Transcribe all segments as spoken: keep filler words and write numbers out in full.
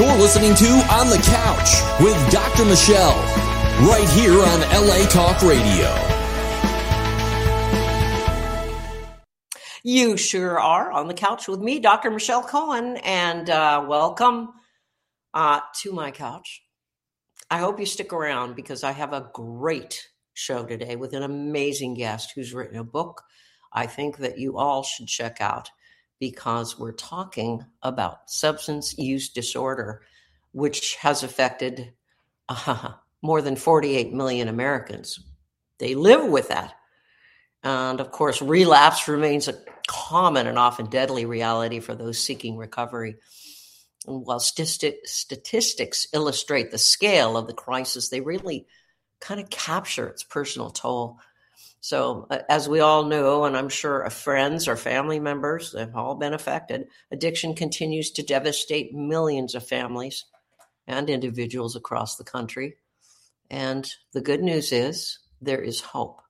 You're listening to On the Couch with Doctor Michelle, right here on L A Talk Radio. You sure are on the couch with me, Doctor Michelle Cohen, and uh, welcome uh, to my couch. I hope you stick around because I have a great show today with an amazing guest who's written a book I think that you all should check out, because we're talking about substance use disorder, which has affected uh, more than forty-eight million Americans. They live with that. And of course, relapse remains a common and often deadly reality for those seeking recovery. And while st- statistics illustrate the scale of the crisis, they really kind of capture its personal toll. So uh, as we all know, and I'm sure friends or family members have all been affected, addiction continues to devastate millions of families and individuals across the country. And the good news is there is hope.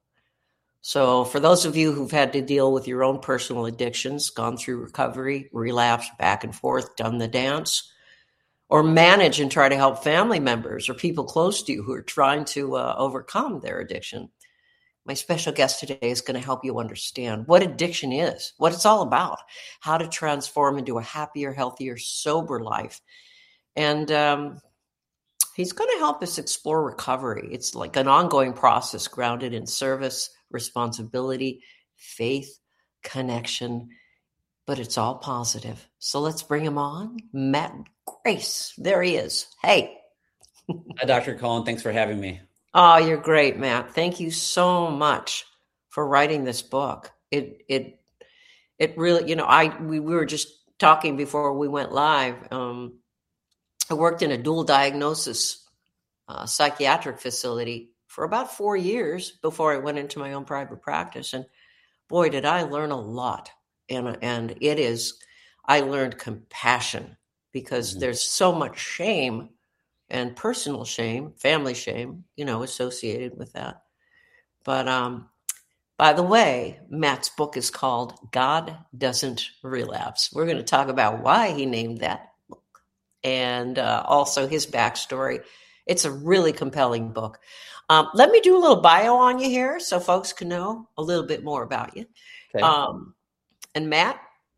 So for those of you who've had to deal with your own personal addictions, gone through recovery, relapsed, back and forth, done the dance, or manage and try to help family members or people close to you who are trying to uh, overcome their addiction, my special guest today is going to help you understand what addiction is, what it's all about, how to transform into a happier, healthier, sober life. And um, he's going to help us explore recovery. It's like an ongoing process grounded in service, responsibility, faith, connection, but it's all positive. So let's bring him on. Matt Grace. There he is. Hey. Hi, Doctor Cohen. Thanks for having me. Oh, you're great, Matt. Thank you so much for writing this book. It it it really, you know, I we, we were just talking before we went live. Um, I worked in a dual diagnosis uh, psychiatric facility for about four years before I went into my own private practice, and boy, did I learn a lot. And and it is, I learned compassion because mm-hmm. there's so much shame and personal shame, family shame, you know, associated with that. But um, by the way, Matt's book is called God Doesn't Relapse. We're going to talk about why he named that book and uh, also his backstory. It's a really compelling book. Um, let me do a little bio on you here so folks can know a little bit more about you. Okay. Um, and Matt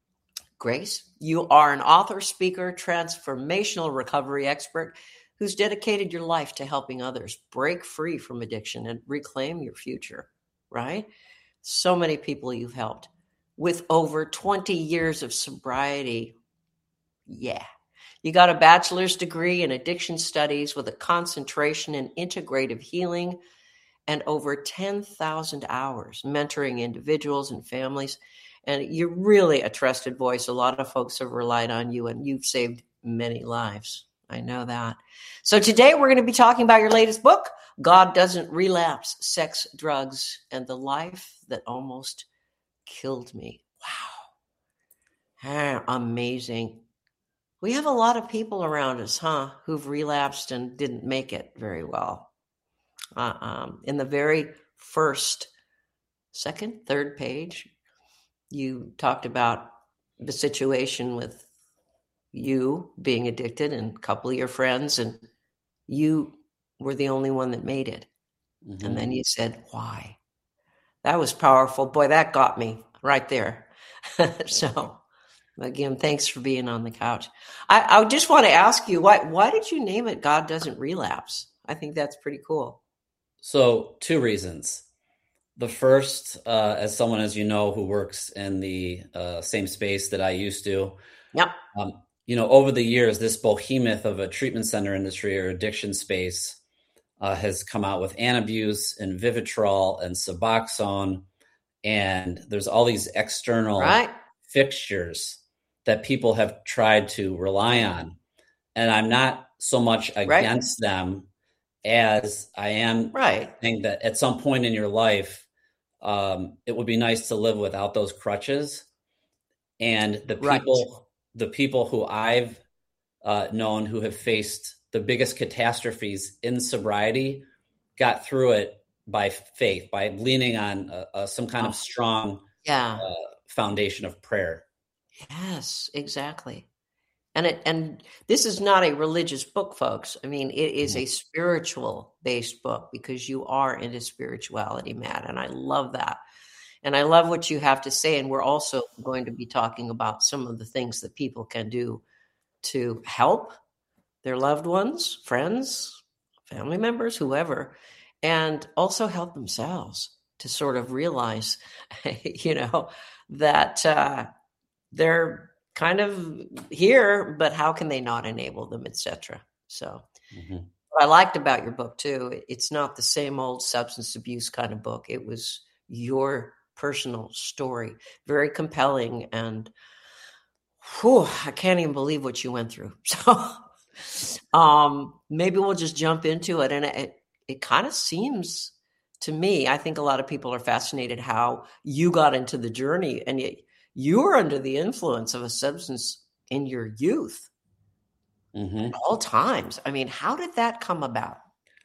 Grace, you are an author, speaker, transformational recovery expert who's dedicated your life to helping others break free from addiction and reclaim your future, right? So many people you've helped with over twenty years of sobriety. Yeah. You got a bachelor's degree in addiction studies with a concentration in integrative healing and over ten thousand hours mentoring individuals and families. And you're really a trusted voice. A lot of folks have relied on you, and you've saved many lives. I know that. So today we're going to be talking about your latest book, God Doesn't Relapse, Sex, Drugs, and the Life That Almost Killed Me. Wow. Ah, amazing. We have a lot of people around us, huh, who've relapsed and didn't make it very well. Uh, um, in the very first, second, third page, you talked about the situation with you being addicted and a couple of your friends, and you were the only one that made it. Mm-hmm. And then you said, why? That was powerful. Boy, that got me right there. So again, thanks for being on the couch. I, I just want to ask you, why, why did you name it God Doesn't Relapse? I think that's pretty cool. So two reasons. The first, uh, as someone, as you know, who works in the uh, same space that I used to, yep. Um, you know, over the years, this behemoth of a treatment center industry or addiction space uh, has come out with Antabuse and Vivitrol and Suboxone. And there's all these external right. fixtures that people have tried to rely on. And I'm not so much against right. them as I am right. saying that at some point in your life, um, it would be nice to live without those crutches. And the people... Right. The people who I've uh, known who have faced the biggest catastrophes in sobriety got through it by faith, by leaning on uh, uh, some kind oh. of strong yeah. uh, foundation of prayer. Yes, exactly. And it and this is not a religious book, folks. I mean, it is Mhm. a spiritual based book because you are into spirituality, Matt, and I love that. And I love what you have to say. And we're also going to be talking about some of the things that people can do to help their loved ones, friends, family members, whoever, and also help themselves to sort of realize, you know, that uh, they're kind of here, but how can they not enable them, et cetera. So Mm-hmm. what I liked about your book too, it's not the same old substance abuse kind of book. It was your personal story, very compelling, and whew, I can't even believe what you went through. So um, maybe we'll just jump into it. And it, it kind of seems to me, I think a lot of people are fascinated how you got into the journey, and yet you were under the influence of a substance in your youth Mm-hmm. at all times. I mean, how did that come about?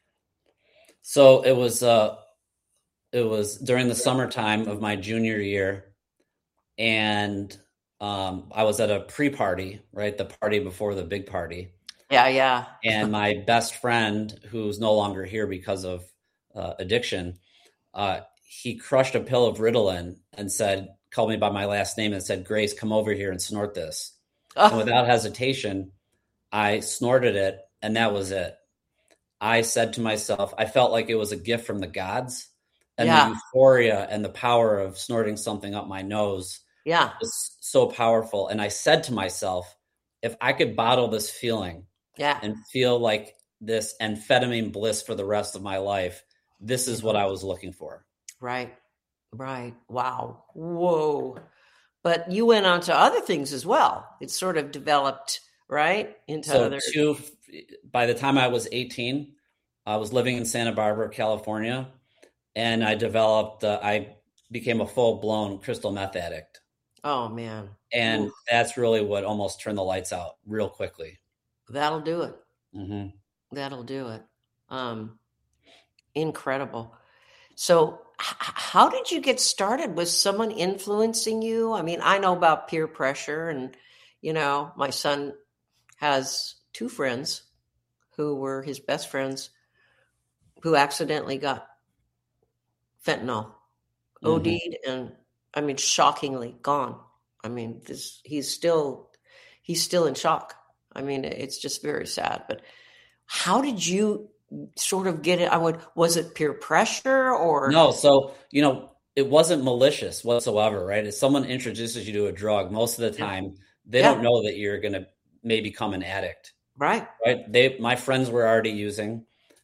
So it was uh, it was during the summertime of my junior year, and um, I was at a pre-party, right? The party before the big party. Yeah, yeah. And my best friend, who's no longer here because of uh, addiction, uh, he crushed a pill of Ritalin and said, called me by my last name and said, "Grace, come over here and snort this." Oh. And without hesitation, I snorted it, and that was it. I said to myself, I felt like it was a gift from the gods, and yeah. the euphoria and the power of snorting something up my nose yeah. was so powerful. And I said to myself, if I could bottle this feeling yeah. and feel like this amphetamine bliss for the rest of my life, this is what I was looking for. Right. Right. Wow. Whoa. But you went on to other things as well. It sort of developed, right? Into so other. Two, by the time I was eighteen, I was living in Santa Barbara, California, and I developed, uh, I became a full-blown crystal meth addict. Oh, man. And Ooh. That's really what almost turned the lights out real quickly. That'll do it. Mm-hmm. That'll do it. Um, incredible. So h- how did you get started? Was someone influencing you? I mean, I know about peer pressure, and, you know, my son has two friends who were his best friends who accidentally got fentanyl, mm-hmm. OD'd, and I mean, shockingly gone. I mean, this, he's still, he's still in shock. I mean, it's just very sad. But how did you sort of get it? I would, was it peer pressure or? No. So, you know, it wasn't malicious whatsoever, right? If someone introduces you to a drug, most of the time, yeah. they yeah. don't know that you're going to maybe become an addict. Right. Right. They, my friends were already using.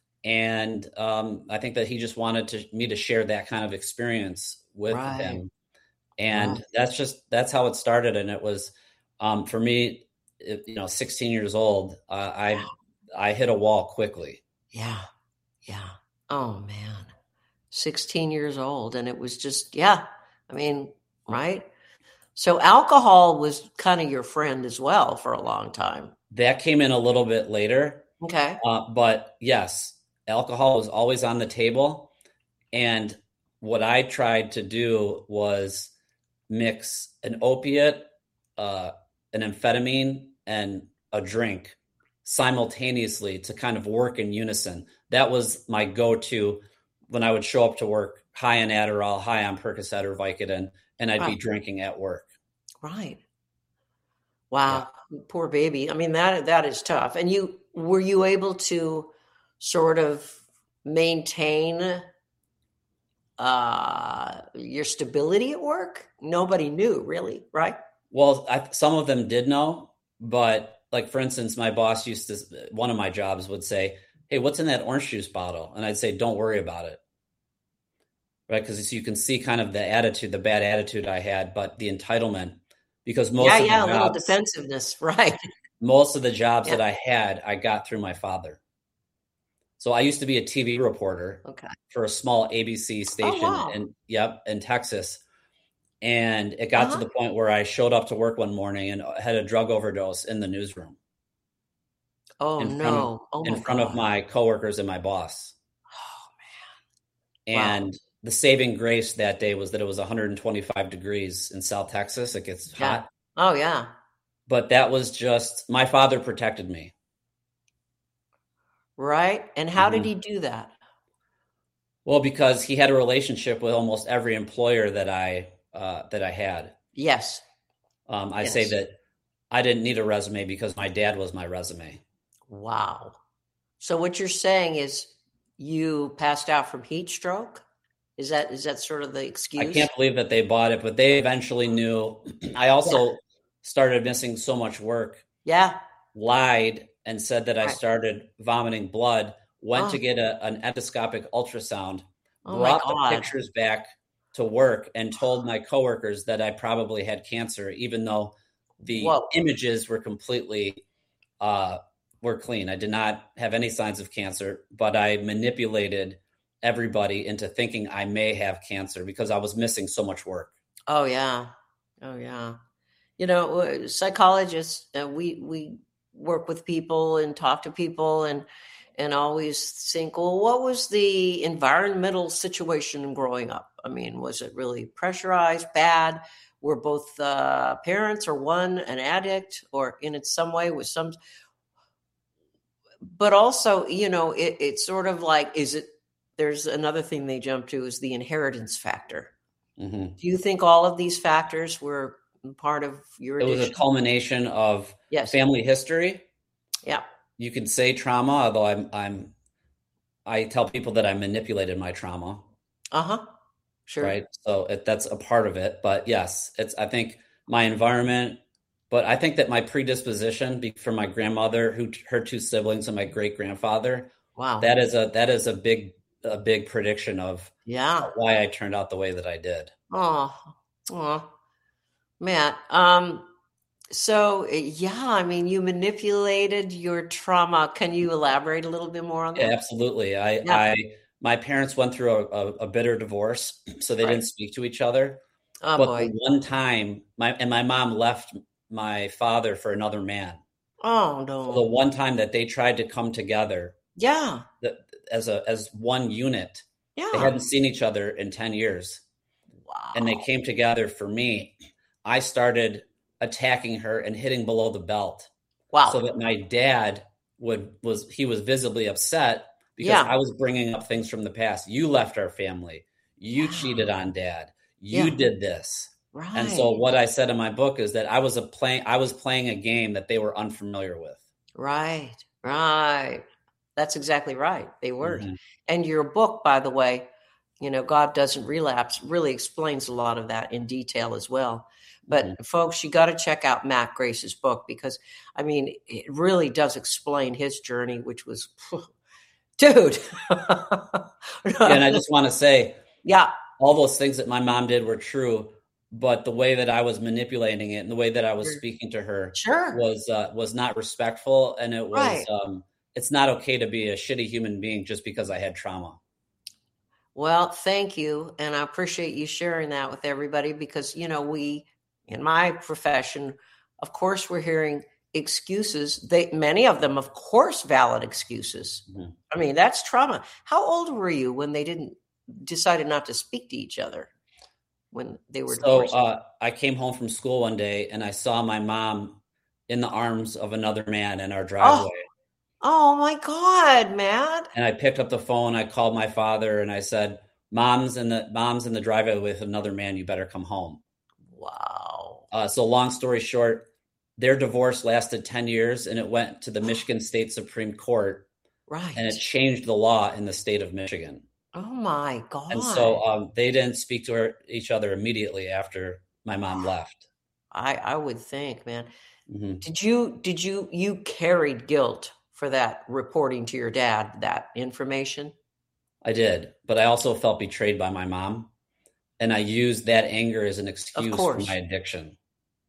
And um, I think that he just wanted to, me to share that kind of experience with right. him. And wow. that's just, that's how it started. And it was, um, for me, it, you know, sixteen years old, uh, I, yeah. I hit a wall quickly. Yeah. Yeah. Oh man. sixteen years old. And it was just, yeah. I mean, right. So alcohol was kind of your friend as well for a long time. That came in a little bit later. Okay. Uh, but yes, alcohol was always on the table. And what I tried to do was mix an opiate, uh, an amphetamine, and a drink simultaneously to kind of work in unison. That was my go-to when I would show up to work high on Adderall, high on Percocet or Vicodin, and I'd right. be drinking at work. Right. Wow. Yeah. Poor baby. I mean, that that is tough. And you were you able to sort of maintain uh, your stability at work? Nobody knew, really, right? Well, I, some of them did know, but like, for instance, my boss used to, one of my jobs would say, "Hey, what's in that orange juice bottle?" And I'd say, "Don't worry about it." Right. Because you can see kind of the attitude, the bad attitude I had, but the entitlement, because most yeah, of yeah, the a little jobs, defensiveness, right? Most of the jobs yeah. that I had, I got through my father. So I used to be a T V reporter okay. for a small A B C station oh, wow. in, yep, in Texas. And it got uh-huh. to the point where I showed up to work one morning and had a drug overdose in the newsroom. Oh, in no. Front of, oh, in front God. of my coworkers and my boss. Oh, man. And wow. the saving grace that day was that it was one hundred twenty-five degrees in South Texas. It gets yeah. hot. Oh, yeah. but that was just, my father protected me. Right. And how Mm-hmm. did he do that? Well, because he had a relationship with almost every employer that I uh, that I had. Yes. Um, I Yes. say that I didn't need a resume because my dad was my resume. Wow. So what you're saying is you passed out from heat stroke? Is that is that sort of the excuse? I can't believe that they bought it, but they eventually knew. I also yeah. started missing so much work. Yeah. Lied and said that I Right. started vomiting blood, went Oh. to get a, an endoscopic ultrasound, Oh brought my the God. pictures back to work and told my coworkers that I probably had cancer, even though the Whoa. images were completely uh, were clean. I did not have any signs of cancer, but I manipulated everybody into thinking I may have cancer because I was missing so much work. Oh yeah. Oh yeah. You know, psychologists, uh, we we work with people and talk to people and and always think, well, what was the environmental situation growing up? I mean, was it really pressurized, bad? Were both uh, parents or one an addict or in some way was some, but also, you know, it, it's sort of like, is it, there's another thing they jump to is the inheritance factor. Mm-hmm. Do you think all of these factors were part of your addiction? It was a culmination of yes. family history. Yeah. You can say trauma, although I'm, I'm, I tell people that I manipulated my trauma. Uh-huh. Sure. Right. So it, that's a part of it, but yes, it's, I think my environment, but I think that my predisposition for my grandmother, who her two siblings and my great grandfather, wow, that is a, that is a big, a big prediction of yeah, why I turned out the way that I did. Oh, oh, Matt. Um, So, yeah, I mean, you manipulated your trauma. Can you elaborate a little bit more on that? Yeah, absolutely. I, Yeah. I, my parents went through a, a, a bitter divorce, so they Right. didn't speak to each other. Oh, but boy. the one time, my and my mom left my father for another man. Oh, So the no. one time that they tried to come together Yeah. the, as a as one unit, Yeah. they hadn't seen each other in ten years, Wow. and they came together for me. I started attacking her and hitting below the belt. Wow. So that my dad would was he was visibly upset because Yeah. I was bringing up things from the past. You left our family. You Wow. cheated on dad. You Yeah. did this. Right. And so what I said in my book is that I was a playing I was playing a game that they were unfamiliar with. Right. Right. That's exactly right. They weren't. Mhm. And your book, by the way, you know, God Doesn't Relapse really explains a lot of that in detail as well. But Mhm. folks, you got to check out Matt Grace's book because, I mean, it really does explain his journey, which was, dude. And I just want to say, yeah, all those things that my mom did were true, but the way that I was manipulating it and the way that I was Sure. speaking to her Sure. was uh, was not respectful, and it was Right. um, it's not okay to be a shitty human being just because I had trauma. Well, thank you. And I appreciate you sharing that with everybody because, you know, we, in my profession, of course, we're hearing excuses. They, many of them, of course, valid excuses. Mhm. I mean, that's trauma. How old were you when they didn't decided not to speak to each other when they were So divorced? uh, I came home from school one day and I saw my mom in the arms of another man in our driveway. Oh my God, Matt. And I picked up the phone. I called my father and I said, "Mom's in the mom's in the driveway with another man. You better come home." Wow. Uh, so long story short, their divorce lasted ten years and it went to the Michigan State Supreme Court Right. and it changed the law in the state of Michigan. Oh my God. And so um, they didn't speak to her, each other immediately after my mom left. I, I would think, man. Mhm. Did you did you you carried guilt for that reporting to your dad that information? I did, but I also felt betrayed by my mom, and I used that anger as an excuse for course. my addiction.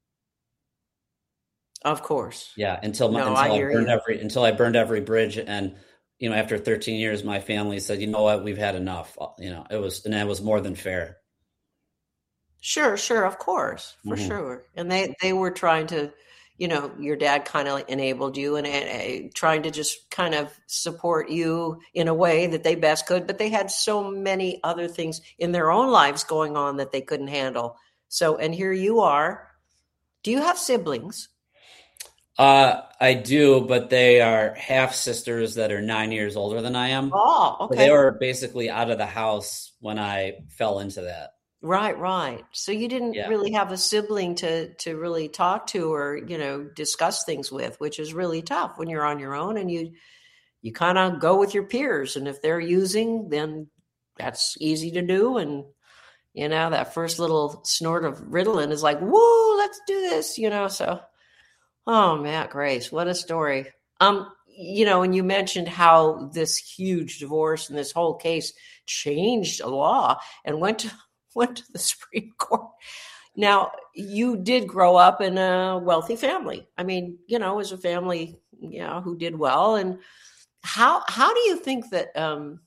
Of course. Yeah, until my, No, until I I, hear burned you. every until I burned every bridge, and you know, after thirteen years, my family said, "You know what? We've had enough." You know, it was and it was more than fair. Sure, sure, of course, for Mhm. sure. And they they were trying to, you know, your dad kind of enabled you and, and uh, trying to just kind of support you in a way that they best could, but they had so many other things in their own lives going on that they couldn't handle. So, and here you are. Do you have siblings? Uh, I do, but they are half sisters that are nine years older than I am. Oh, okay. So they were basically out of the house when I fell into that. Right, right. So you didn't Yeah. really have a sibling to to really talk to or, you know, discuss things with, which is really tough when you're on your own and you you kind of go with your peers. And if they're using, then that's easy to do. And, you know, that first little snort of Ritalin is like, woo, let's do this, you know. So, oh, Matt Grace, what a story. Um, you know, and you mentioned how this huge divorce and this whole case changed a law and went to went to the Supreme Court. Now, you did grow up in a wealthy family. I mean, you know, as a family, you know, who did well. And how how do you think that um,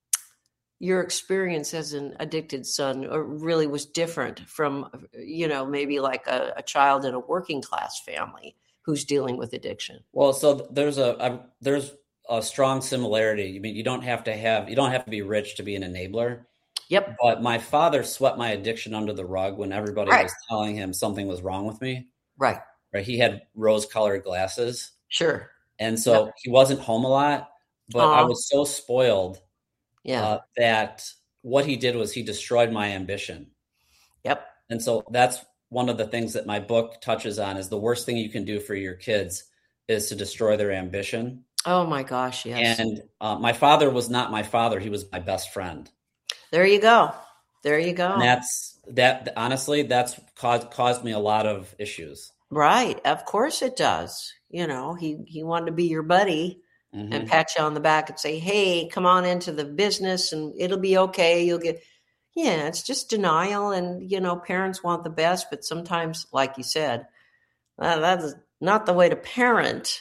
your experience as an addicted son really was different from, you know, maybe like a, a child in a working class family who's dealing with addiction? Well, so there's a, a there's a strong similarity. I mean, you don't have to have you don't have to be rich to be an enabler. Yep. But my father swept my addiction under the rug when everybody right. was telling him something was wrong with me. Right. Right. He had rose-colored glasses. Sure. And so yep. he wasn't home a lot, but uh-huh. I was so spoiled yeah. uh, that what he did was he destroyed my ambition. Yep. And so that's one of the things that my book touches on is the worst thing you can do for your kids is to destroy their ambition. Oh my gosh. Yes. And uh, my father was not my father. He was my best friend. There you go. There you go. And that's that. Honestly, that's caused caused me a lot of issues. Right. Of course it does. You know, he, he wanted to be your buddy mm-hmm. and pat you on the back and say, hey, come on into the business and it'll be okay. You'll get, yeah, it's just denial. And, you know, parents want the best, but sometimes, like you said, uh, that's not the way to parent,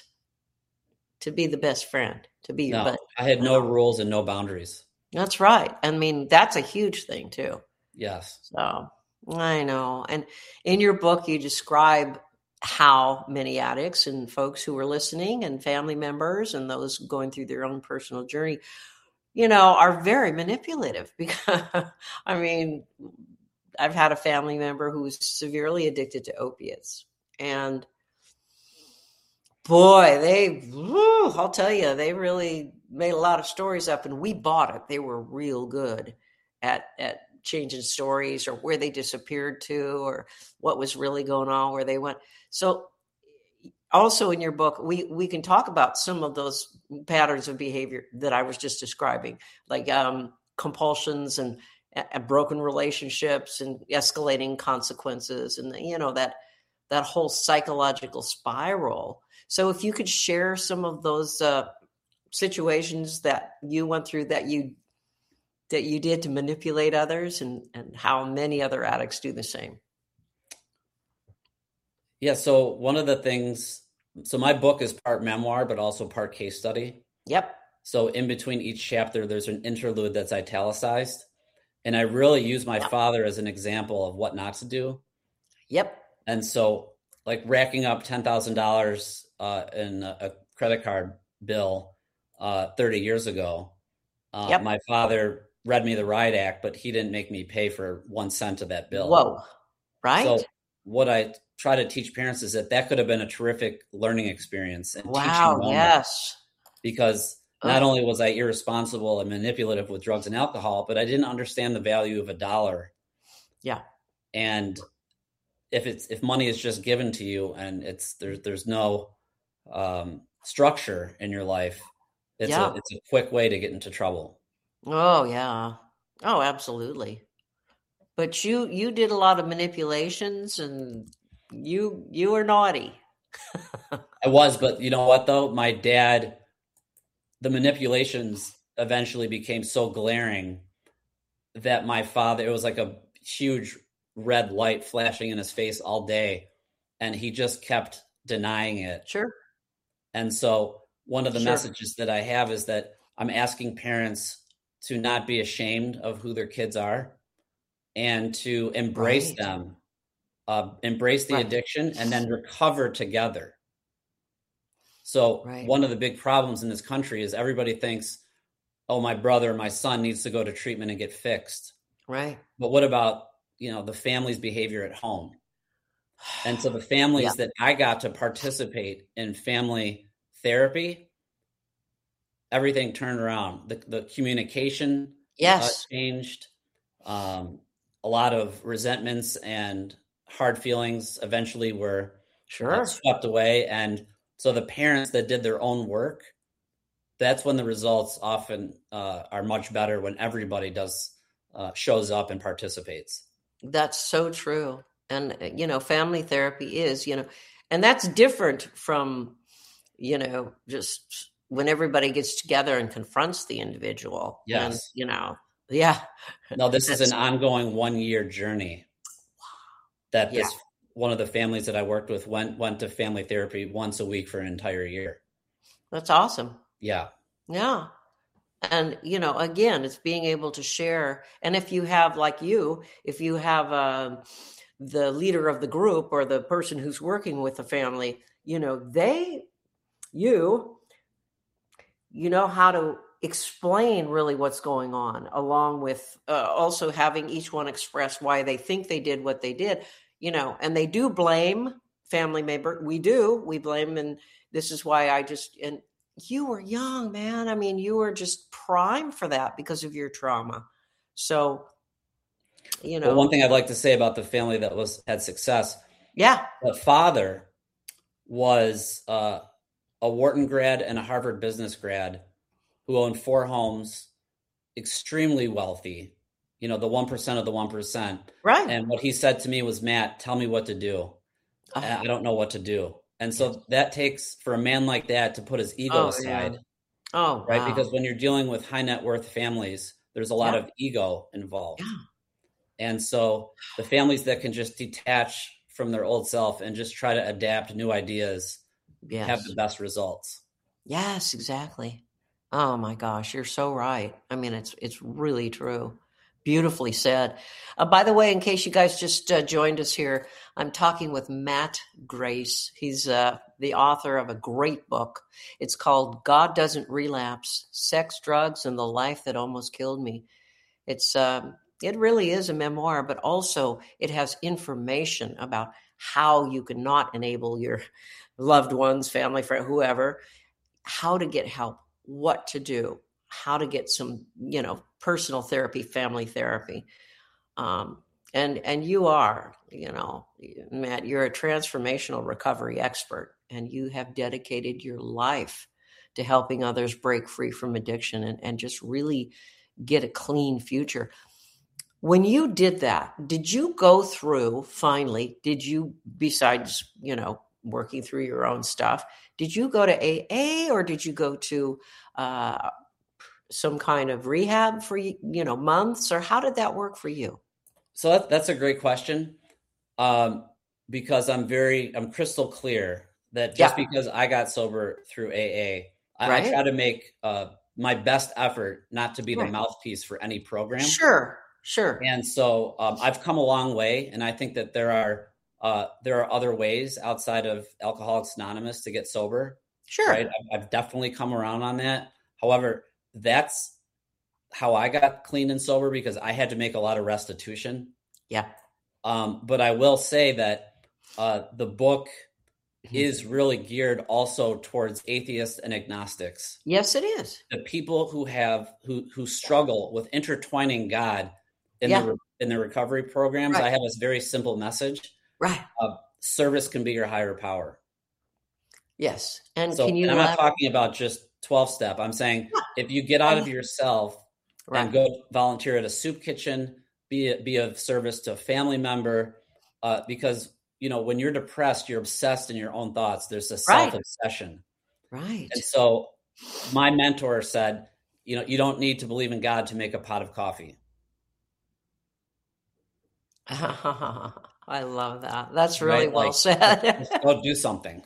to be the best friend, to be your no, buddy. I had no rules and no boundaries. That's right. I mean, that's a huge thing too. Yes. So I know. And in your book, you describe how many addicts and folks who are listening and family members and those going through their own personal journey, you know, are very manipulative because, I mean, I've had a family member who was severely addicted to opiates and boy, they, whew, I'll tell you, they really made a lot of stories up and we bought it. They were real good at, at changing stories or where they disappeared to or what was really going on, where they went. So also in your book, we, we can talk about some of those patterns of behavior that I was just describing, like um, compulsions and, and broken relationships and escalating consequences and, you know, that, that whole psychological spiral. So if you could share some of those uh, situations that you went through that you that you did to manipulate others and, and how many other addicts do the same. Yeah. So one of the things, so my book is part memoir, but also part case study. Yep. So in between each chapter, there's an interlude that's italicized. And I really use my yep. father as an example of what not to do. Yep. And so like racking up ten thousand dollars uh, in a, a credit card bill uh, thirty years ago. Uh, yep. My father read me the Riot Act, but he didn't make me pay for one cent of that bill. Whoa. Right. So what I try to teach parents is that that could have been a terrific learning experience. And wow. teaching Yes. Because not only was I irresponsible and manipulative with drugs and alcohol, but I didn't understand the value of a dollar. Yeah. And if it's if money is just given to you and it's there's there's no um, structure in your life, it's yeah. a it's a quick way to get into trouble. Oh yeah. Oh, absolutely. But you you did a lot of manipulations and you you were naughty. I was, but you know what though? My dad, the manipulations eventually became so glaring that my father, it was like a huge red light flashing in his face all day. And he just kept denying it. Sure. And so one of the sure. messages that I have is that I'm asking parents to not be ashamed of who their kids are and to embrace right. them, uh, embrace the right. addiction and then recover together. So right. one of the big problems in this country is everybody thinks, oh, my brother, my son needs to go to treatment and get fixed. Right. But what about, you know, the family's behavior at home? And so the families Yeah. that I got to participate in family therapy, everything turned around. The, the communication Yes. uh, changed. Um, a lot of resentments and hard feelings eventually were Sure. uh, swept away. And so the parents that did their own work, that's when the results often uh, are much better, when everybody does uh, shows up and participates. That's so true. And, you know, family therapy is, you know, and that's different from, you know, just when everybody gets together and confronts the individual. Yes. And, you know, yeah. No, this is That's- an ongoing one year journey that Yeah. this, one of the families that I worked with went, went to family therapy once a week for an entire year. That's awesome. Yeah. Yeah. And, you know, again, it's being able to share. And if you have, like you, if you have uh, the leader of the group or the person who's working with the family, you know, they, you, you know how to explain really what's going on, along with uh, also having each one express why they think they did what they did, you know, and they do blame family member. We do, we blame. And this is why I just, and you were young, man. I mean, you were just primed for that because of your trauma. So, you know, Well, one thing I'd like to say about the family that was had success, yeah, the father was uh, a Wharton grad and a Harvard business grad who owned four homes, extremely wealthy, you know, the one percent of the one percent. right. And what he said to me was, Matt, tell me what to do. Uh, I don't know what to do. And so yes. that takes, for a man like that, to put his ego Oh, aside, yeah. Oh, right? wow. Because when you're dealing with high net worth families, there's a lot Yeah. of ego involved. Yeah. And so the families that can just detach from their old self and just try to adapt new ideas Yes. have the best results. Yes, exactly. Oh my gosh, you're so right. I mean, it's it's really true. Beautifully said. Uh, by the way, in case you guys just uh, joined us here, I'm talking with Matt Grace. He's uh, the author of a great book. It's called God Doesn't Relapse: Sex, Drugs, and the Life That Almost Killed Me. It's um, it really is a memoir, but also it has information about how you can not enable your loved ones, family, friend, whoever, how to get help, what to do, how to get some, you know, personal therapy, family therapy. Um, and, and you are, you know, Matt, you're a transformational recovery expert, and you have dedicated your life to helping others break free from addiction and, and just really get a clean future. When you did that, did you go through, finally, did you, besides, you know, working through your own stuff, did you go to A A, or did you go to uh, some kind of rehab for, you know, months, or how did that work for you? So that, that's a great question, um, because I'm very, I'm crystal clear that just Yeah. because I got sober through A A, I, Right. I try to make uh, my best effort not to be the Right. mouthpiece for any program. Sure, sure. And so um, I've come a long way, and I think that there are uh, there are other ways outside of Alcoholics Anonymous to get sober. Sure. Right? I've, I've definitely come around on that. However, that's how I got clean and sober, because I had to make a lot of restitution. Yeah. Um, but I will say that uh, the book is really geared also towards atheists and agnostics. Yes, it is. The people who have who who struggle with intertwining God in Yeah. the in the recovery programs. Right. I have this very simple message: Right. uh, service can be your higher power. Yes. And So can you and I'm not elaborate? talking about just twelve step. I'm saying if you get out of yourself Right. and go volunteer at a soup kitchen, be be of service to a family member, uh, because you know when you're depressed, you're obsessed in your own thoughts. There's a Right. self-obsession. Right. And so my mentor said, you know, you don't need to believe in God to make a pot of coffee. I love that. That's really Right? well Like, said. just go do something.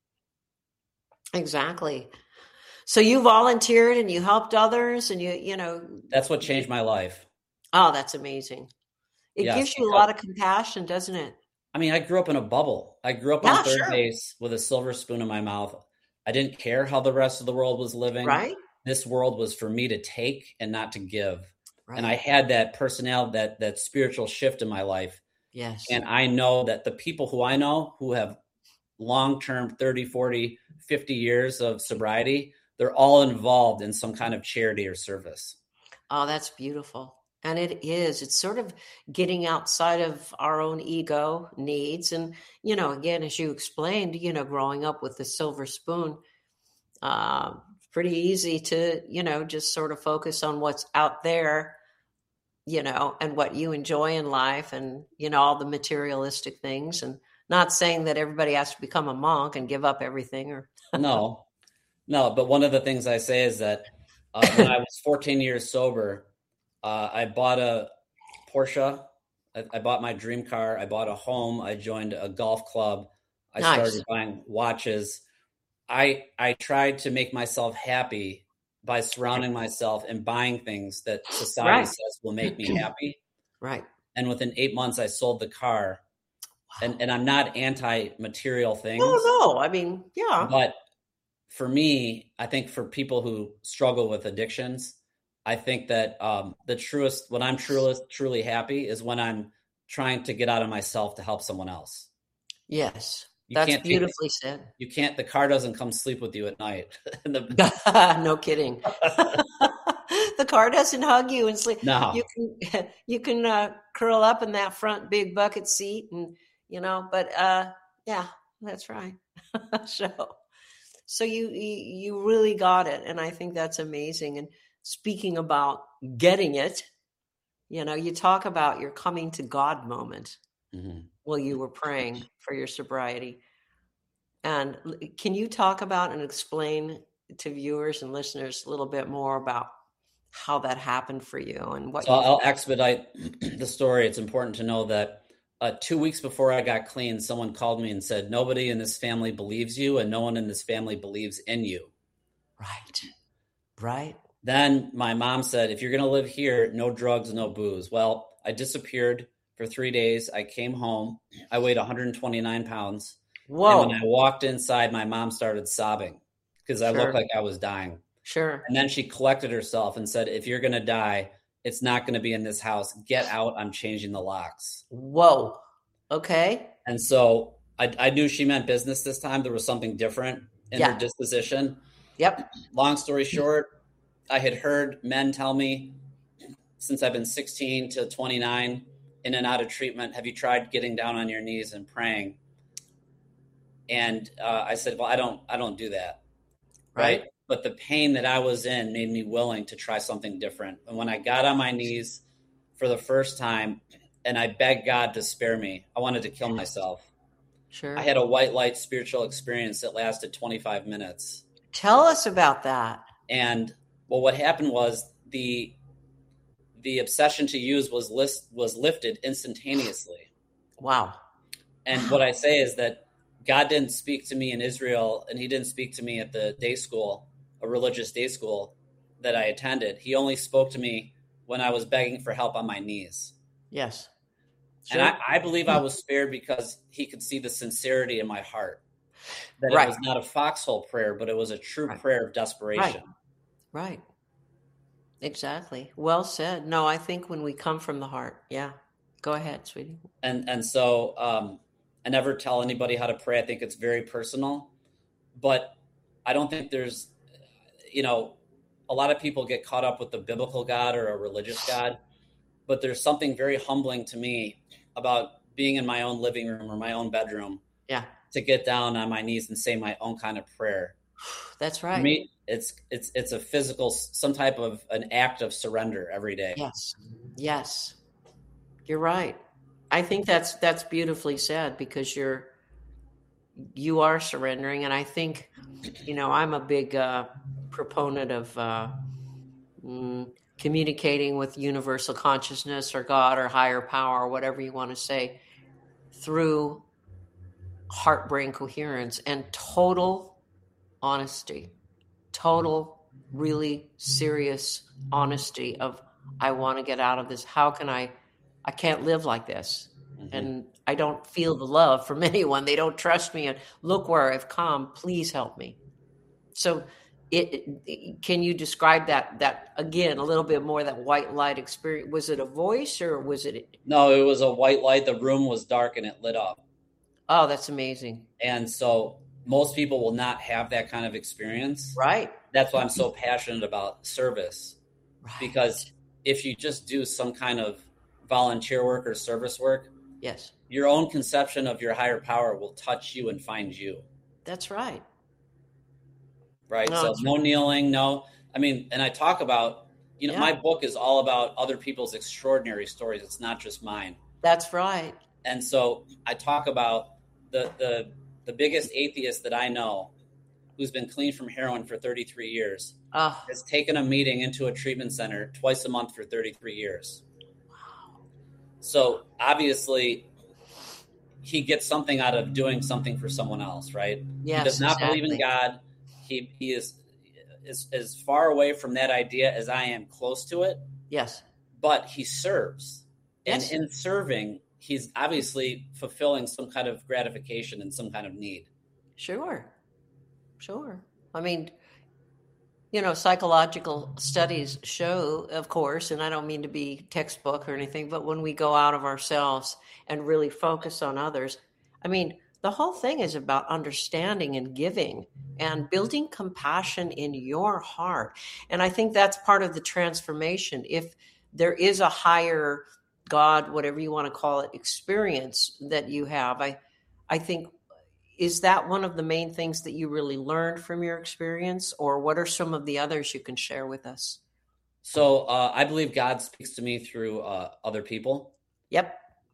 Exactly. So you volunteered and you helped others, and you, you know, That's what changed my life. oh, that's amazing. It Yes, gives you a because- lot of compassion, doesn't it? I mean, I grew up in a bubble. I grew up Yeah, on third sure. base with a silver spoon in my mouth. I didn't care how the rest of the world was living. Right? This world was for me to take and not to give. Right. And I had that personality, that that spiritual shift in my life Yes. And I know that the people who I know who have long-term thirty, forty, fifty years of sobriety, they're all involved in some kind of charity or service. Oh, that's beautiful. And it is, it's sort of getting outside of our own ego needs. And, you know, again, as you explained, you know, growing up with the silver spoon, uh, pretty easy to, you know, just sort of focus on what's out there, you know, and what you enjoy in life and, you know, all the materialistic things. And not saying that everybody has to become a monk and give up everything or. No, no. But one of the things I say is that uh, when I was fourteen years sober, uh, I bought a Porsche. I, I bought my dream car. I bought a home. I joined a golf club. I Nice. started buying watches. I I tried to make myself happy by surrounding myself and buying things that society Right. says will make me happy. Right. And within eight months, I sold the car. And and I'm not anti-material things. No, no. I mean, yeah. But for me, I think for people who struggle with addictions, I think that um, the truest, when I'm truly, truly happy is when I'm trying to get out of myself to help someone else. Yes. You That's can't take- beautifully said. You can't, the car doesn't come sleep with you at night. The- No kidding. The car doesn't hug you and sleep. No. You can you can uh, curl up in that front big bucket seat, and you know. But uh, yeah, that's right. so, so you, you you really got it, and I think that's amazing. And speaking about getting it, you know, you talk about your coming to God moment. Mm-hmm. While you were praying for your sobriety. And can you talk about and explain to viewers and listeners a little bit more about how that happened for you and what So you I'll expedite the story. It's important to know that uh, two weeks before I got clean, someone called me and said, nobody in this family believes you and no one in this family believes in you. Right. Right. Then my mom said, if you're going to live here, no drugs, no booze. Well, I disappeared for three days. I came home. I weighed one hundred twenty-nine pounds. Whoa. And when I walked inside, my mom started sobbing because I Sure. looked like I was dying. Sure. And then she collected herself and said, if you're going to die, it's not going to be in this house. Get out. I'm changing the locks. Whoa. Okay. And so I, I knew she meant business this time. There was something different in Yeah. her disposition. Yep. Long story short, I had heard men tell me since I've been sixteen to twenty-nine, in and out of treatment, have you tried getting down on your knees and praying? And uh, I said, well, I don't, I don't do that. Right. right. But the pain that I was in made me willing to try something different. And when I got on my knees for the first time and I begged God to spare me, I wanted to kill myself. Sure. I had a white light spiritual experience that lasted twenty-five minutes. Tell us about that. And well, what happened was the, the obsession to use was list was lifted instantaneously. Wow. And what I say is that God didn't speak to me in Israel, and he didn't speak to me at the day school, a religious day school that I attended. He only spoke to me when I was begging for help on my knees. Yes. Sure. And I, I believe I was spared because he could see the sincerity in my heart. That Right. it was not a foxhole prayer, but it was a true Right. prayer of desperation. Right. Right. Exactly. Well said. No, I think when we come from the heart. Yeah. Go ahead, sweetie. And and so um, I never tell anybody how to pray. I think it's very personal. But I don't think there's, you know, a lot of people get caught up with the biblical God or a religious God. But there's something very humbling to me about being in my own living room or my own bedroom. Yeah. To get down on my knees and say my own kind of prayer. That's right. For me, it's it's it's a physical, some type of an act of surrender every day. Yes. Yes. You're right. I think that's that's beautifully said because you're you are surrendering, and I think, you know, I'm a big uh, proponent of uh, mm, communicating with universal consciousness or God or higher power or whatever you want to say through heart-brain coherence and total honesty, total, really serious honesty of, I want to get out of this. How can I, I can't live like this. Mm-hmm. And I don't feel the love from anyone. They don't trust me. And look where I've come. Please help me. So it, it can you describe that that again a little bit more, that white light experience? Was it a voice or was it? No, it was a white light. The room was dark and it lit up. Oh, that's amazing. And so most people will not have that kind of experience. Right. That's why I'm so passionate about service. Right. Because if you just do some kind of volunteer work or service work, yes, your own conception of your higher power will touch you and find you. That's right. Right. No, so no right. kneeling. No, I mean, and I talk about, you know, yeah. my book is all about other people's extraordinary stories. It's not just mine. That's right. And so I talk about the, the, the biggest atheist that I know, who's been clean from heroin for thirty-three years, uh, has taken a meeting into a treatment center twice a month for thirty-three years. Wow. So obviously he gets something out of doing something for someone else, right? Yes, he does not exactly. believe in God. He he is as, as far away from that idea as I am close to it. Yes. But he serves. Yes. And in serving, he's obviously fulfilling some kind of gratification and some kind of need. Sure. Sure. I mean, you know, psychological studies show, of course, and I don't mean to be textbook or anything, but when we go out of ourselves and really focus on others, I mean, the whole thing is about understanding and giving and building compassion in your heart. And I think that's part of the transformation. If there is a higher God, whatever you want to call it, experience that you have, I, I think, is that one of the main things that you really learned from your experience, or what are some of the others you can share with us? So uh, I believe God speaks to me through uh, other people. Yep.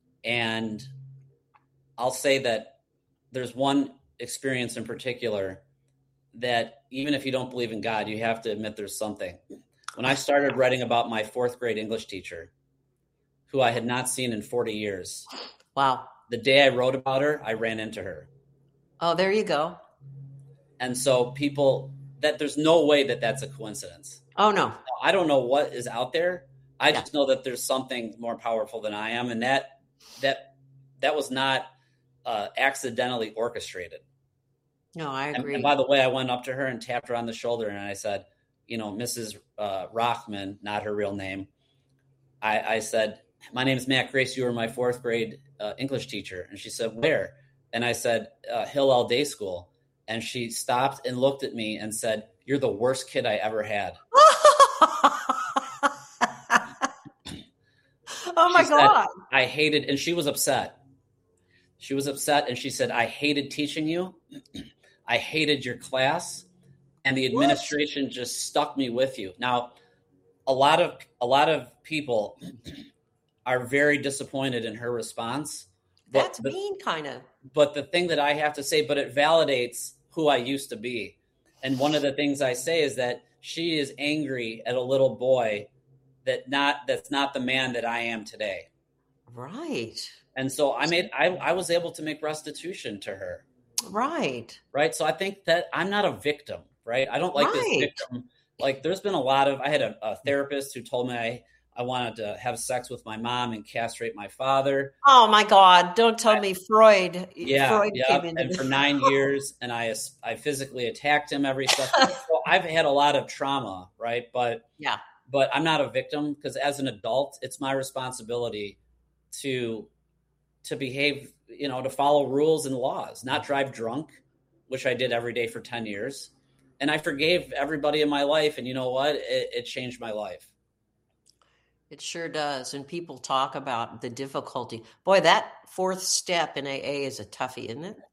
And I'll say that there's one experience in particular that even if you don't believe in God, you have to admit there's something. When I started writing about my fourth grade English teacher, who I had not seen in forty years. Wow. The day I wrote about her, I ran into her. Oh, there you go. And so people, that there's no way that that's a coincidence. Oh, no. I don't know what is out there. I yeah. just know that there's something more powerful than I am. And that, that, that was not uh, accidentally orchestrated. No, I agree. And, and by the way, I went up to her and tapped her on the shoulder and I said, you know, Missus Uh, Rothman, not her real name. I, I said, my name is Matt Grace. You were my fourth grade uh, English teacher. And she said, where? And I said, uh, Hillel Day School. And she stopped and looked at me and said, you're the worst kid I ever had. Oh, my she God. Said, I hated, and she was upset. She was upset. And she said, I hated teaching you. I hated your class. And the administration what? just stuck me with you. Now, a lot of a lot of people are very disappointed in her response. That's but, mean, kind of. But the thing that I have to say, but it validates who I used to be. And one of the things I say is that she is angry at a little boy that not that's not the man that I am today. Right. And so I made I, I was able to make restitution to her. Right. Right. So I think that I'm not a victim, right? I don't like right. this victim. Like there's been a lot of I had a, a therapist who told me I I wanted to have sex with my mom and castrate my father. Oh my God! Don't tell I, me Freud. Yeah, Freud yeah. came And for nine years, and I I physically attacked him every step. So I've had a lot of trauma, right? But yeah, but I'm not a victim because as an adult, it's my responsibility to to behave, you know, to follow rules and laws, not drive drunk, which I did every day for ten years. And I forgave everybody in my life, and you know what? It, it changed my life. It sure does. And people talk about the difficulty. Boy, that fourth step in A A is a toughie, isn't it?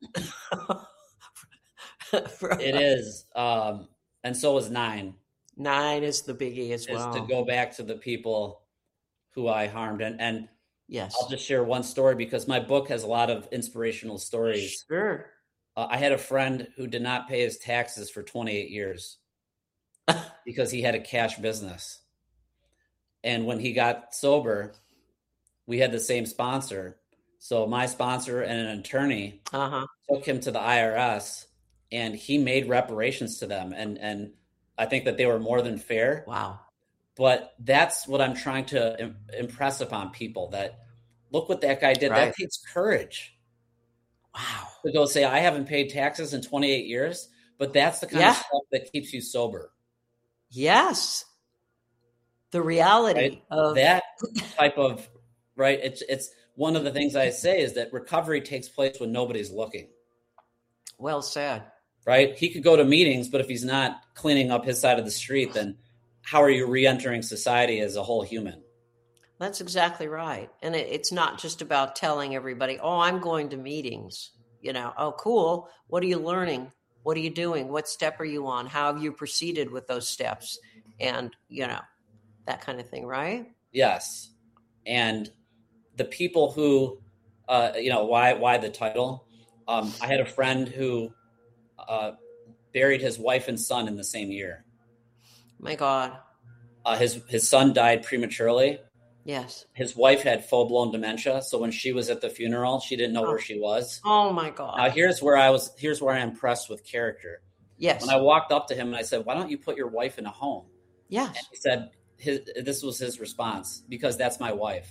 It is. Um, and so is nine. Nine is the biggie as well. Is to go back to the people who I harmed. And, and yes, I'll just share one story because my book has a lot of inspirational stories. Sure. Uh, I had a friend who did not pay his taxes for twenty-eight years because he had a cash business. And when he got sober, we had the same sponsor. So my sponsor and an attorney uh-huh. took him to the I R S, and he made reparations to them. And and I think that they were more than fair. Wow. But that's what I'm trying to im- impress upon people, that look what that guy did. Right. That takes courage. Wow. To go say, I haven't paid taxes in twenty-eight years. but that's the kind yeah. of stuff that keeps you sober. Yes. The reality right? of that type of, right. It's, it's one of the things I say is that recovery takes place when nobody's looking. Well said. Right. He could go to meetings, but if he's not cleaning up his side of the street, then how are you re-entering society as a whole human? That's exactly right. And it, it's not just about telling everybody, oh, I'm going to meetings, you know, oh, cool. What are you learning? What are you doing? What step are you on? How have you proceeded with those steps? And, you know, that kind of thing, right? Yes. And the people who, uh, you know, why, why the title? Um, I had a friend who uh, buried his wife and son in the same year. My God. Uh, his, his son died prematurely. Yes. His wife had full-blown dementia. So when she was at the funeral, she didn't know oh. where she was. Oh my God. Now here's where I was, here's where I'm impressed with character. Yes. When I walked up to him and I said, why don't you put your wife in a home? Yes. And he said, his, this was his response, because that's my wife.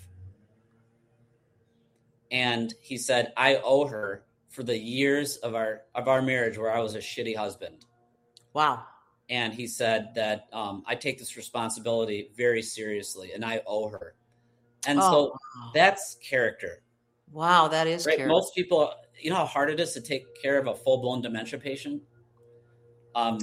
And he said, I owe her for the years of our, of our marriage where I was a shitty husband. Wow. And he said that um, I take this responsibility very seriously and I owe her. And oh, so wow. that's character. Wow, that is right? character. Most people, you know how hard it is to take care of a full-blown dementia patient? Um,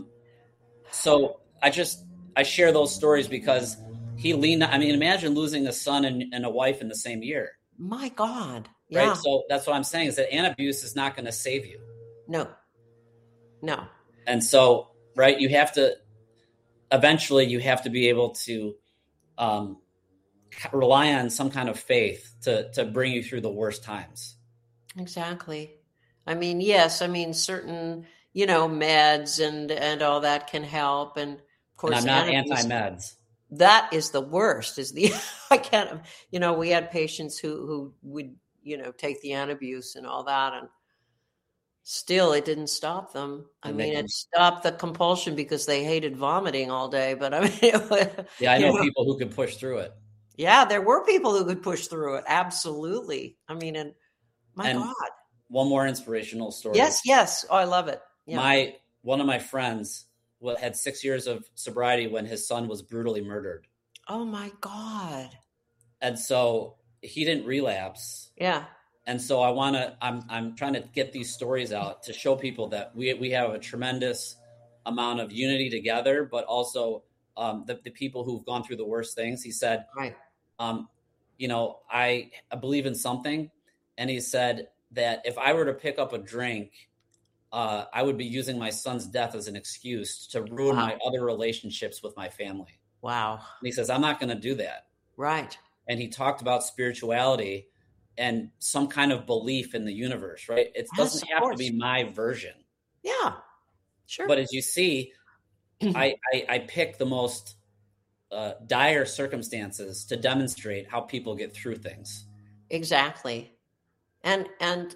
so I just, I share those stories because he leaned, I mean, imagine losing a son and, and a wife in the same year. My God. Yeah. Right. So that's what I'm saying is that anabuse is not going to save you. No, no. And so, right, you have to, eventually you have to be able to um, rely on some kind of faith to, to bring you through the worst times. Exactly. I mean, yes, I mean, certain, you know, meds and, and all that can help. And of course, and I'm not anabuse, anti-meds. That is the worst is the, I can't, you know, we had patients who, who would, you know, take the anabuse and all that. And still it didn't stop them. I mean, it stopped the compulsion because they hated vomiting all day. But I mean, it, yeah, I know, know people who could push through it. Yeah, there were people who could push through it. Absolutely. I mean, and my and God. One more inspirational story. Yes, yes. Oh, I love it. Yeah. My, one of my friends had six years of sobriety when his son was brutally murdered. Oh my God. And so he didn't relapse. Yeah. And so I want to, I'm, I'm trying to get these stories out to show people that we, we have a tremendous amount of unity together, but also um, the, the people who've gone through the worst things. He said, right. um, you know, I, I believe in something. And he said that if I were to pick up a drink, uh, I would be using my son's death as an excuse to ruin wow. my other relationships with my family. Wow. And he says, I'm not going to do that. Right. And he talked about spirituality and some kind of belief in the universe, right? It yes, doesn't have course. to be my version. Yeah, sure. But as you see, I, I, I pick the most uh, dire circumstances to demonstrate how people get through things. Exactly. And, and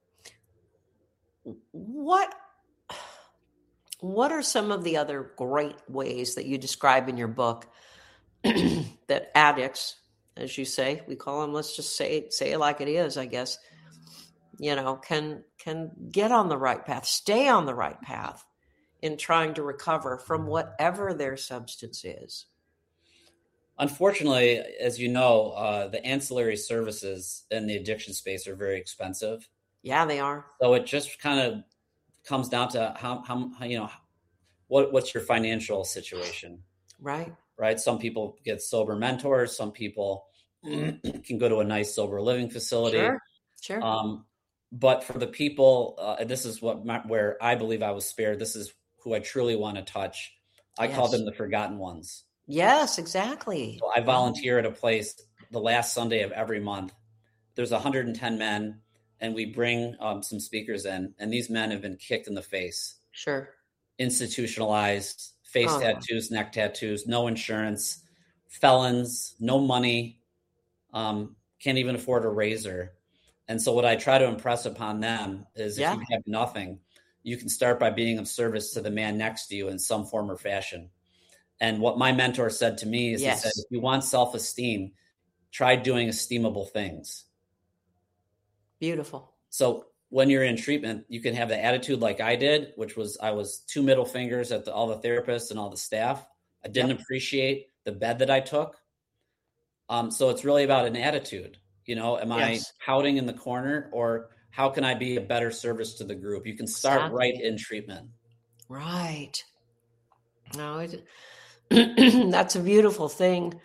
what, what are some of the other great ways that you describe in your book that addicts, as you say, we call them, let's just say it, say it like it is, I guess, you know, can, can get on the right path, stay on the right path in trying to recover from whatever their substance is? Unfortunately, as you know, uh, the ancillary services in the addiction space are very expensive. Yeah, they are. So it just kind of comes down to how, how, how you know, what, what's your financial situation? Right. Right. Some people get sober mentors. Some people can go to a nice sober living facility. Sure. Sure. Um, but for the people, uh, this is what my, where I believe I was spared. This is who I truly want to touch. I yes. call them the forgotten ones. Yes, exactly. So I volunteer at a place the last Sunday of every month. There's one hundred ten men, and we bring um, some speakers in, and these men have been kicked in the face. Sure. Institutionalized, face oh. tattoos, neck tattoos, no insurance, felons, no money, um, can't even afford a razor. And so what I try to impress upon them is yeah. if you have nothing, you can start by being of service to the man next to you in some form or fashion. And what my mentor said to me is yes. he said, if you want self-esteem, try doing esteemable things. Beautiful. So when you're in treatment, you can have the attitude like I did, which was I was two middle fingers at the, all the therapists and all the staff. I didn't yep. appreciate the bed that I took. Um, so it's really about an attitude. You know, am yes. I pouting in the corner, or how can I be a better service to the group? You can start exactly. right in treatment. Right. No, it, that's a beautiful thing.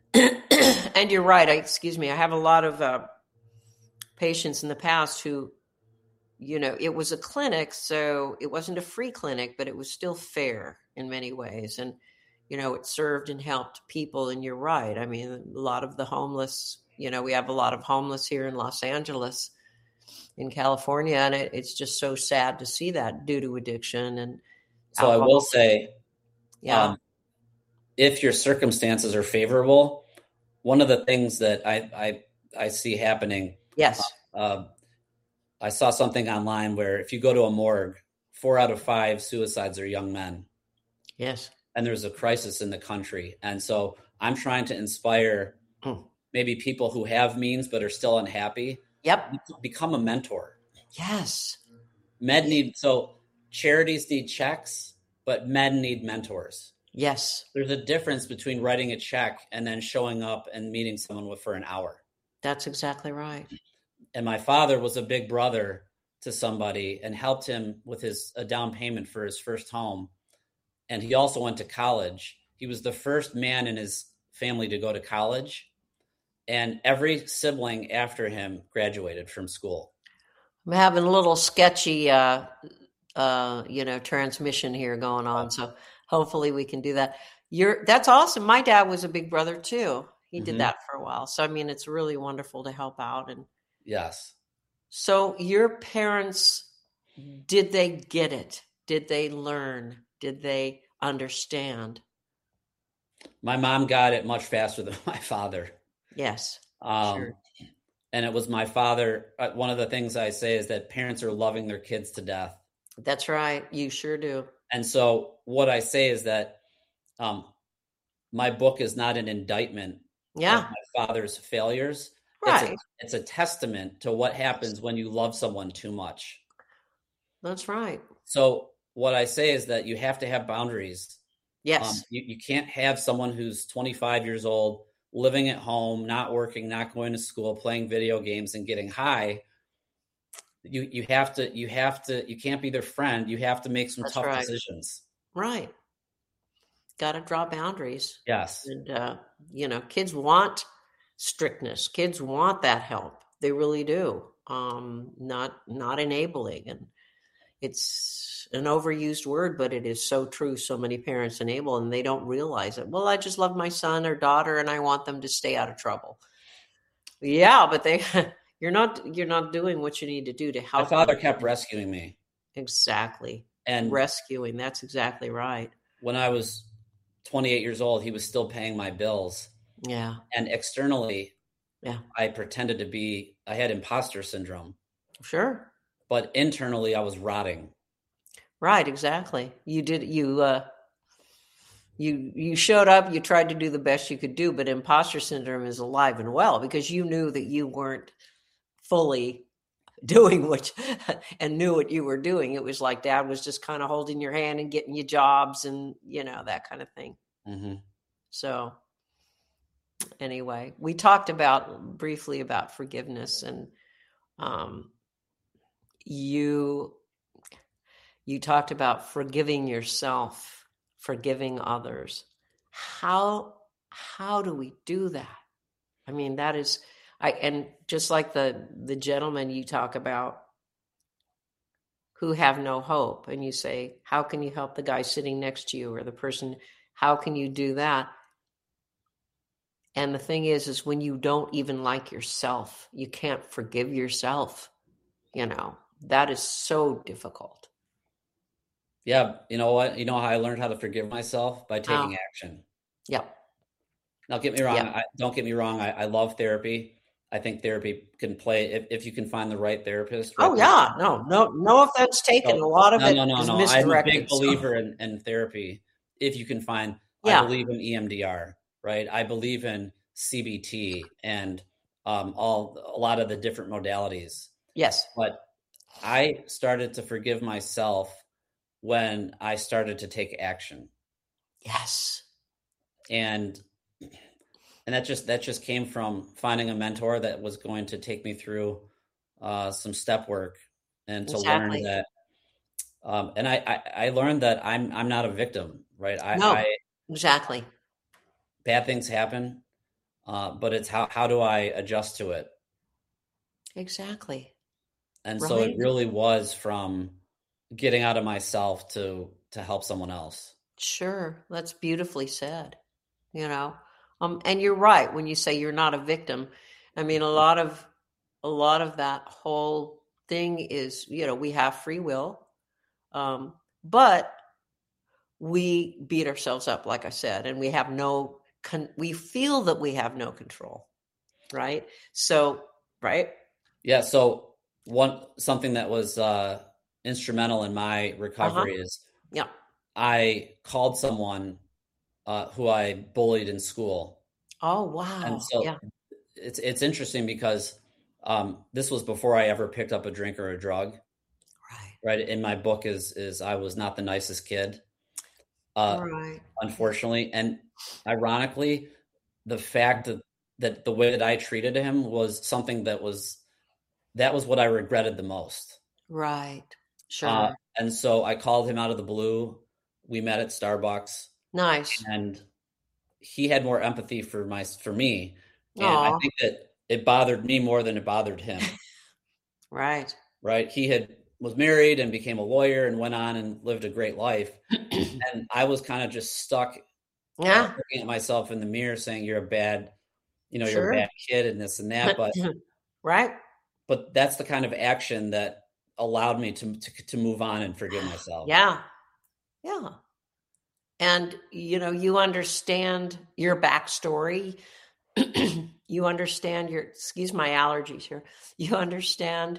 And you're right. I, excuse me. I have a lot of uh, patients in the past who, you know, it was a clinic, so it wasn't a free clinic, but it was still fair in many ways. And, you know, it served and helped people. And you're right. I mean, a lot of the homeless, you know, we have a lot of homeless here in Los Angeles, in California, and it, it's just so sad to see that due to addiction. And so alcohol. I will say, yeah, um, if your circumstances are favorable, one of the things that I I, I see happening, yes, uh, uh, I saw something online where if you go to a morgue, four out of five suicides are young men. Yes, and there's a crisis in the country, and so I'm trying to inspire mm. maybe people who have means but are still unhappy. Yep. Become a mentor. Yes. Med need, so charities need checks, but men need mentors. Yes. There's a difference between writing a check and then showing up and meeting someone with, for an hour. That's exactly right. And my father was a big brother to somebody and helped him with his a down payment for his first home. And he also went to college. He was the first man in his family to go to college. And every sibling after him graduated from school. I'm having a little sketchy, uh, uh, you know, transmission here going on. So hopefully we can do that. You're that's awesome. My dad was a big brother too. He mm-hmm. did that for a while. So, I mean, it's really wonderful to help out. And yes. So your parents, did they get it? Did they learn? Did they understand? My mom got it much faster than my father. Yes. Um, sure. And it was my father. Uh, one of the things I say is that parents are loving their kids to death. That's right. You sure do. And so what I say is that um, my book is not an indictment yeah. of my father's failures. Right. It's a, it's a testament to what happens when you love someone too much. That's right. So what I say is that you have to have boundaries. Yes. Um, you, you can't have someone who's twenty-five years old, living at home, not working, not going to school, playing video games and getting high. You you have to, you have to, you can't be their friend. You have to make some That's tough right. decisions. Right. Got to draw boundaries. Yes. And, uh, you know, kids want strictness. Kids want that help. They really do. Um, not, not enabling. And it's an overused word, but it is so true. So many parents enable and they don't realize it. Well, I just love my son or daughter and I want them to stay out of trouble. Yeah, but they, you're not, you're not doing what you need to do to help. My father them. kept rescuing me. Exactly. And rescuing. That's exactly right. When I was twenty-eight years old, he was still paying my bills. Yeah. And externally, yeah, I pretended to be, I had imposter syndrome. Sure. But internally I was rotting. Right, exactly. You did, you, uh, you, you showed up, you tried to do the best you could do, but imposter syndrome is alive and well because you knew that you weren't fully doing what, and knew what you were doing. It was like dad was just kind of holding your hand and getting you jobs and, you know, that kind of thing. Mm-hmm. So anyway, we talked about briefly about forgiveness and, um, you, you talked about forgiving yourself, forgiving others. How, how do we do that? I mean, that is, I, and just like the, the gentleman you talk about who have no hope, and you say, how can you help the guy sitting next to you or the person, how can you do that? And the thing is, is when you don't even like yourself, you can't forgive yourself, you know, that is so difficult. Yeah. You know what? You know how I learned how to forgive myself? By taking oh. action. Yep. Now, get me wrong. Yep. I, don't get me wrong. I, I love therapy. I think therapy can play if, if you can find the right therapist. Right oh yeah, no, no, no offense taken. So, a lot of no, it no, no, is no. misdirected. I'm a big believer in, in therapy. If you can find, yeah. I believe in E M D R, right? I believe in C B T and um, all a lot of the different modalities. Yes, but I started to forgive myself when I started to take action. Yes. And and that just that just came from finding a mentor that was going to take me through uh, some step work and to Exactly. learn that. Um, and I, I I learned that I'm I'm not a victim, right? I, No, I exactly. bad things happen, uh, but it's how how do I adjust to it? Exactly. And Right. so it really was from getting out of myself to to help someone else. Sure. That's beautifully said. You know, um, and you're right when you say you're not a victim. I mean, a lot of a lot of that whole thing is, you know, we have free will, um, but we beat ourselves up, like I said, and we have no. Con- we feel that we have no control, right? So, right? Yeah. So one something that was uh, instrumental in my recovery Uh-huh. is Yeah. I called someone uh, who I bullied in school. Oh, And wow. so Yeah. it's it's interesting because um, this was before I ever picked up a drink or a drug. Right. Right. In my book is is I was not the nicest kid, uh, Right. unfortunately. And ironically, the fact that, that the way that I treated him was something that was that was what I regretted the most. Right. Sure. Uh, and so I called him out of the blue. We met at Starbucks. Nice. And he had more empathy for my for me. And Aw. I think that it bothered me more than it bothered him. Right. Right. He had was married and became a lawyer and went on and lived a great life. And I was kind of just stuck Yeah. uh, looking at myself in the mirror saying, you're a bad, you know, Sure. you're a bad kid and this and that. But right. but that's the kind of action that allowed me to to, to move on and forgive myself. Yeah. Yeah. And, you know, you understand your backstory. You understand your, excuse my allergies here. You understand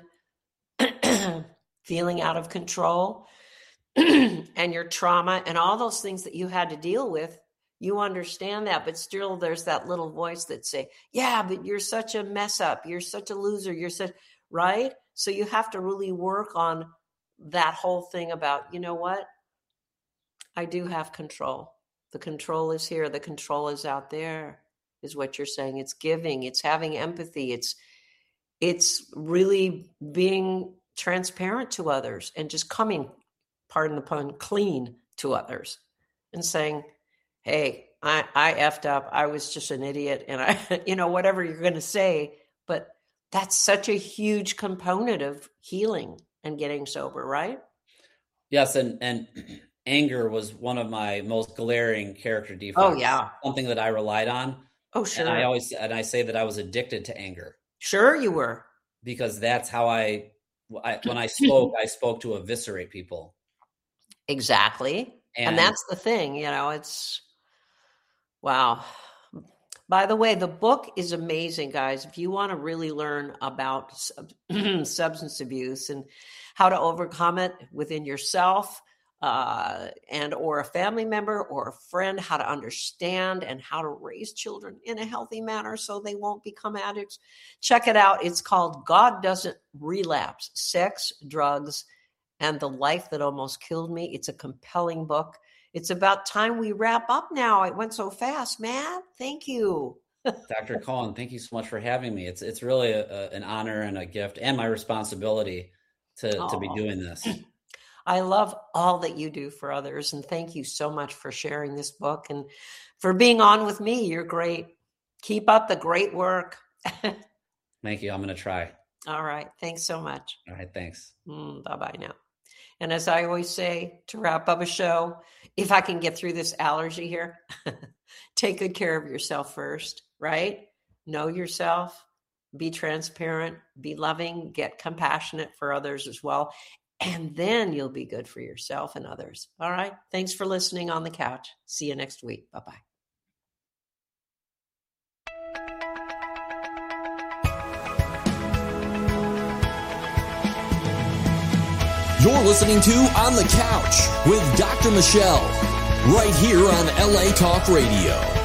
feeling out of control and your trauma and all those things that you had to deal with. You understand that, but still there's that little voice that say, yeah, but you're such a mess up. You're such a loser. You're such, right? So you have to really work on that whole thing about, you know what? I do have control. The control is here. The control is out there, is what you're saying. It's giving. It's having empathy. It's, it's really being transparent to others and just coming, pardon the pun, clean to others and saying, hey, I, I effed up. I was just an idiot. And I, you know, whatever you're going to say, but that's such a huge component of healing and getting sober, right? Yes. And, and anger was one of my most glaring character defects. Oh, yeah. Something that I relied on. Oh, sure. And I always, and I say that I was addicted to anger. Sure you were. Because that's how I, I when I spoke, I spoke to eviscerate people. Exactly. And, and that's the thing, you know, it's, wow. By the way, the book is amazing, guys. If you want to really learn about substance abuse and how to overcome it within yourself, uh, and or a family member or a friend, how to understand and how to raise children in a healthy manner so they won't become addicts, check it out. It's called God Doesn't Relapse, Sex, Drugs, and the Life That Almost Killed Me. It's a compelling book. It's about time we wrap up now. It went so fast, man. Thank you. Doctor Cohen, thank you so much for having me. It's it's really a, a, an honor and a gift and my responsibility to, to be doing this. I love all that you do for others. And thank you so much for sharing this book and for being on with me. You're great. Keep up the great work. Thank you. I'm going to try. All right. Thanks so much. All right. Thanks. Mm, bye-bye now. And as I always say, to wrap up a show, if I can get through this allergy here, take good care of yourself first, right? Know yourself, be transparent, be loving, get compassionate for others as well. And then you'll be good for yourself and others. All right. Thanks for listening on the couch. See you next week. Bye-bye. You're listening to On the Couch with Doctor Michelle, right here on L A Talk Radio.